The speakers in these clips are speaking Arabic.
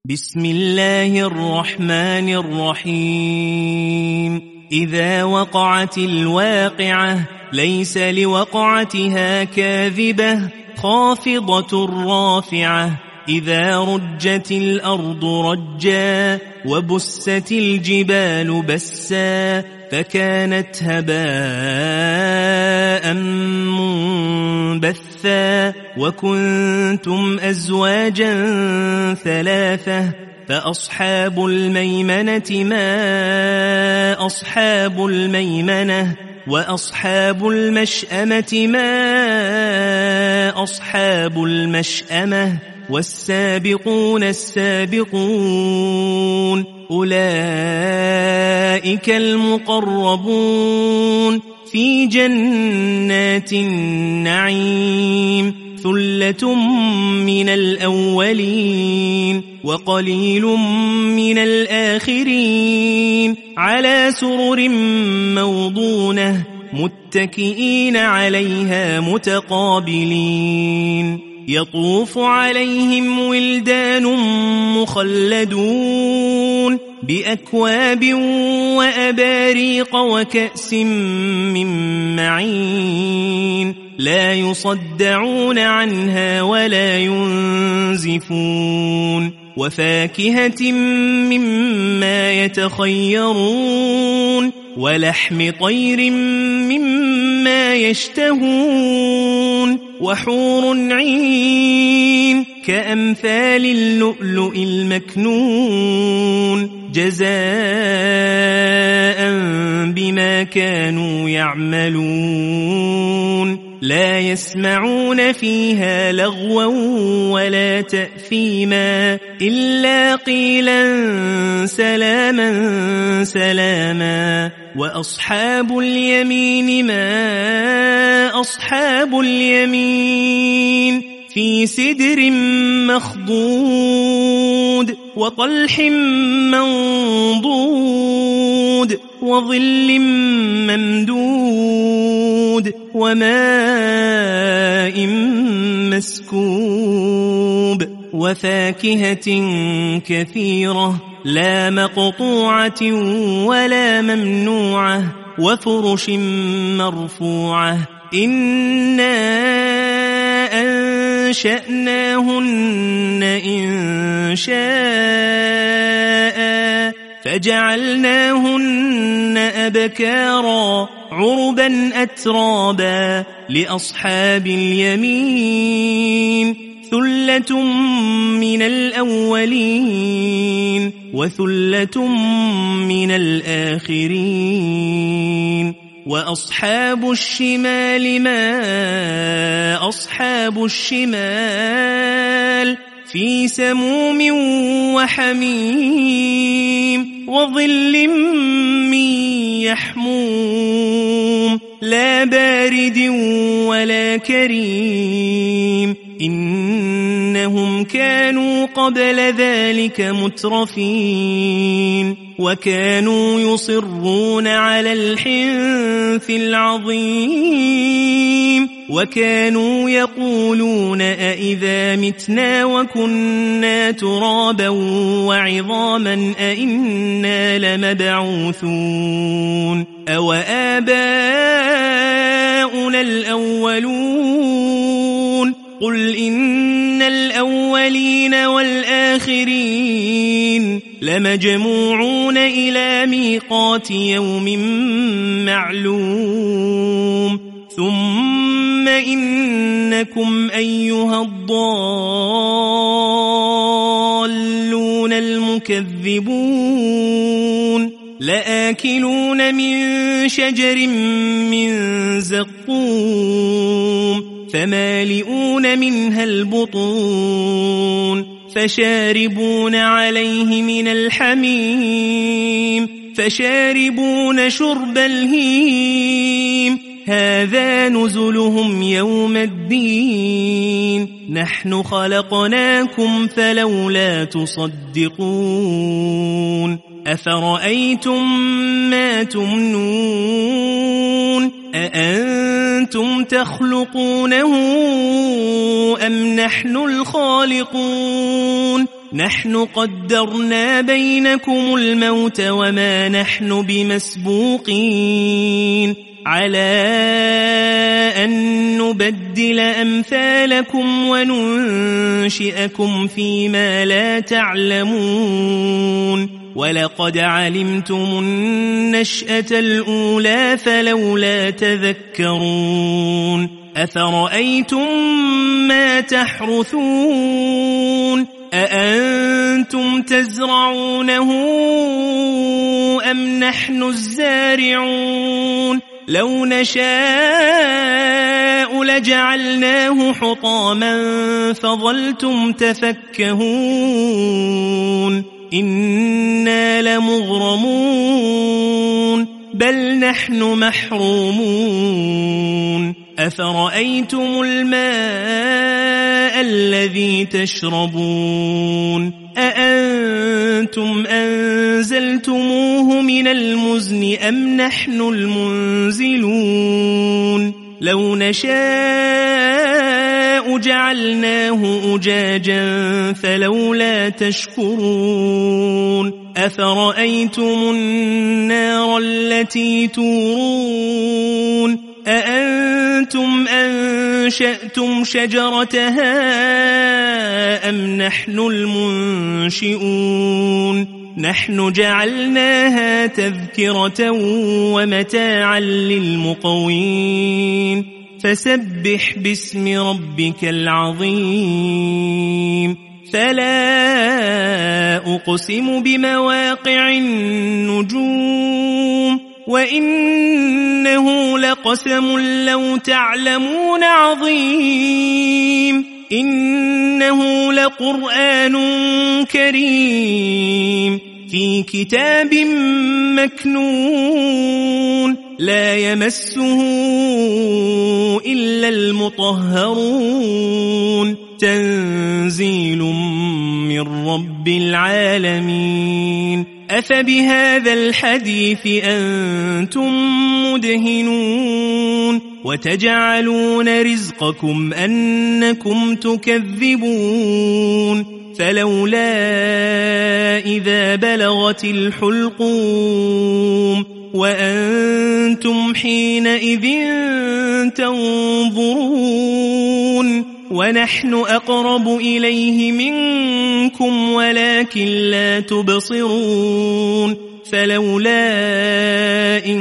بسم الله الرحمن الرحيم. إذا وقعت الواقعة ليس لوقعتها كاذبة خافضة رافعة. إذا رجت الأرض رجا وبست الجبال بسا فكانت هباء منبثا وكنتم أزواجا ثلاثة فأصحاب الميمنة ما أصحاب الميمنة وأصحاب المشأمة ما أصحاب المشأمة والسابقون السابقون أولئك المقربون في جنات النعيم ثلة من الأولين وقليل من الآخرين على سرر موضونة متكئين عليها متقابلين يطوف عليهم ولدان مخلدون بأكواب وأباريق وكأس من معين لا يصدعون عنها ولا ينزفون وفاكهة مما يتخيرون ولحم طير مما يشتهون وحور عين كأمثال اللؤلؤ المكنون جزاء بما كانوا يعملون لا يسمعون فيها لغوا ولا تأثيما إلا قيلا سلاما سلاما وأصحاب اليمين ما أصحاب اليمين في سدر مخضود وطلح منضود وظل ممدود وماء مسكوب وفاكهة كثيرة لا مقطوعة ولا ممنوعة وفرش مرفوعة إنا أنشأناهن إنشاء فجعلناهن أبكارا عربا أترابا لأصحاب اليمين ثلة من الأولين وثلة من الآخرين وأصحاب الشمال ما أصحاب الشمال في سموم وحميم وظل من يحموم لا بارد ولا كريم إنهم كانوا قبل ذلك مترفين وكانوا يصرون على الحنث العظيم وكانوا يقولون أئذا متنا وكنا ترابا وعظاما أئنا لمبعوثون أو آباؤنا الأولون قل إن الأولين والآخرين لمجموعون إلى ميقات يوم معلوم ثم إنكم أيها الضالون المكذبون لآكلون من شجر من زقوم فمالئون منها البطون فشاربون عليه من الحميم فشاربون شرب الهيم هذا نزلهم يوم الدين نحن خلقناكم فلولا تصدقون أفرأيتم ما تمنون أأنتم تخلقونه أم نحن الخالقون نحن قدرنا بينكم الموت وما نحن بمسبوقين على أن نبدل أمثالكم وننشئكم فيما لا تعلمون ولقد علمتم النشأة الأولى فلولا تذكرون أفرأيتم ما تحرثون أأنتم تزرعونه أم نحن الزارعون لو نشاء لجعلناه حطاما فظلتم تفكهون إنا لمغرمون بل نحن محرومون أفرأيتم الماء الذي تشربون أأنتم أنزلتموه من المزن أم نحن المنزلون لو نشاء جعلناه أجاجا فلولا تشكرون أفرأيتم النار التي تورون أأنتم أنشأتم شجرتها أم نحن المنشئون نحن جعلناها تذكرة ومتاعا للمقوين فسبح باسم ربك العظيم فلا أقسم بمواقع النجوم وإنه لقسم لو تعلمون عظيم إنه لقرآن كريم في كتاب مكنون لا يمسه إلا المطهرون تنزيل من رب العالمين أفبهذا الحديث أنتم مدهنون وتجعلون رزقكم أنكم تكذبون فلولا إذا بلغت الحلقوم وأنتم حينئذ تنظرون ونحن أقرب إليه منكم ولكن لا تبصرون فلولا إن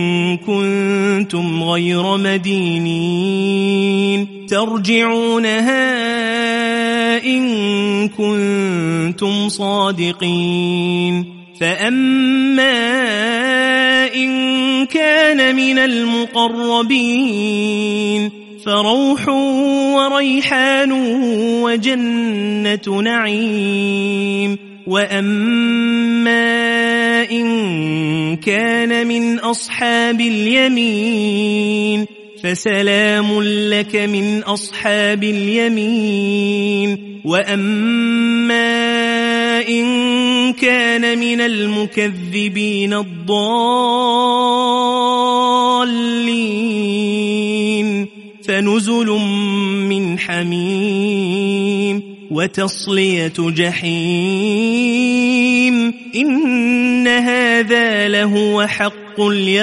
كنتم غير مدينين ترجعونها إن كنتم صادقين فأما إن كان من المقربين فروح وريحان وجنة نعيم وأما إن كان من أصحاب اليمين فسلام لك من أصحاب اليمين وأما إن كان من المكذبين الضالين فنزل من حميم وتصلية جحيم إن هذا لهو حق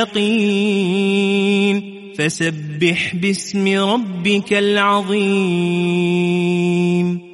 اليقين فسبح باسم ربك العظيم